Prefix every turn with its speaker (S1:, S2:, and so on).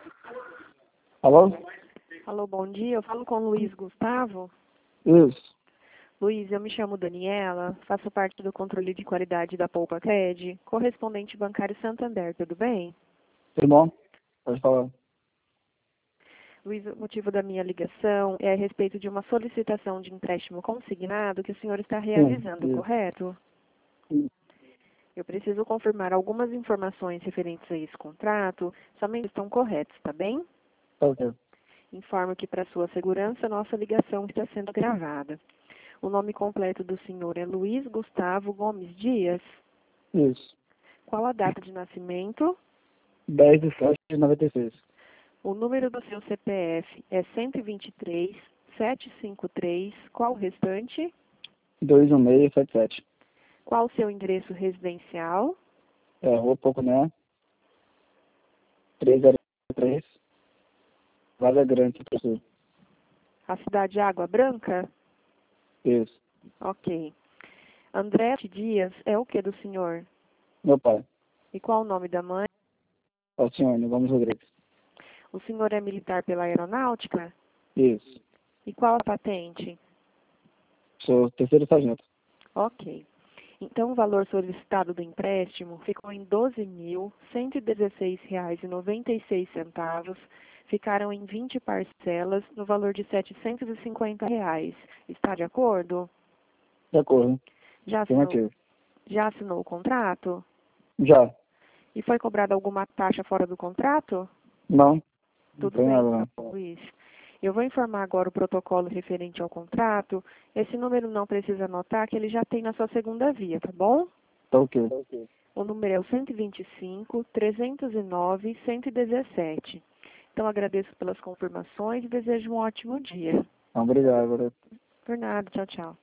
S1: Alô?
S2: Alô, bom dia. Eu falo com o Luiz Gustavo.
S1: Isso.
S2: Luiz, eu me chamo Daniela, faço parte do controle de qualidade da Poupa Cred, correspondente bancário Santander, tudo bem?
S1: Tudo bom? Pode falar.
S2: Luiz, o motivo da minha ligação é a respeito de uma solicitação de empréstimo consignado que o senhor está realizando,
S1: Isso.
S2: correto?
S1: Sim.
S2: Eu preciso confirmar algumas informações referentes a esse contrato, somente estão corretas, tá bem?
S1: Tá ok.
S2: Informo que, para sua segurança, nossa ligação está sendo gravada. O nome completo do senhor é Luiz Gustavo Gomes Dias.
S1: Isso.
S2: Qual a data de nascimento?
S1: 10/7/96.
S2: O número do seu CPF é 123 753. Qual o restante?
S1: 21677.
S2: Qual o seu endereço residencial?
S1: Rua Poconé, 303, Vaza Grande, Sul.
S2: A cidade Água Branca?
S1: Isso.
S2: Ok. André Dias é o que do senhor?
S1: Meu pai.
S2: E qual o nome da mãe?
S1: Alcione Gomes Rodrigues.
S2: O senhor é militar pela aeronáutica?
S1: Isso.
S2: E qual a patente?
S1: Sou terceiro sargento.
S2: Ok. Então, o valor solicitado do empréstimo ficou em R$ 12.116,96. Ficaram em 20 parcelas, no valor de R$ 750. Está de acordo?
S1: De acordo.
S2: Já assinou,
S1: Afirmativo.
S2: já assinou o contrato?
S1: Já.
S2: E foi cobrada alguma taxa fora do contrato?
S1: Não. Não
S2: Tudo
S1: tem
S2: bem,
S1: nada, não.
S2: então, Luiz. Eu vou informar agora o protocolo referente ao contrato. Esse número não precisa anotar, que ele já tem na sua segunda via, tá bom?
S1: Tá ok.
S2: O número é o 125-309-117. Então, agradeço pelas confirmações e desejo um ótimo dia.
S1: Obrigado.
S2: Por nada. Tchau, tchau.